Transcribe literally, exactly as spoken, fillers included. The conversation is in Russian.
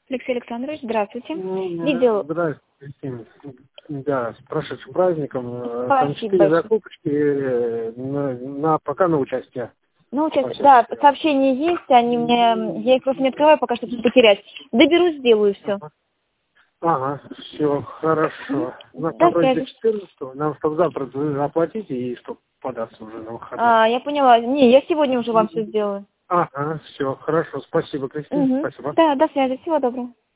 Алексей Александрович, здравствуйте. Ну, Видел... Здравствуйте, Кристина. Да, с прошедшим праздником. Спасибо Там четыре большое. закупочки э, на, на, пока на участие. Ну, участие, да, сообщения есть, они мне, я их просто не открываю пока, чтобы не потерять. Доберусь, сделаю все. Ага, ага, все, хорошо. На До второй связи. до четырнадцатого, нам чтобы завтра вы оплатите и чтобы податься уже на выходные. А, я поняла. Не, я сегодня уже вам все сделаю. Ага, все, хорошо, спасибо, Кристина, Угу. спасибо. Да, до связи. Всего доброго.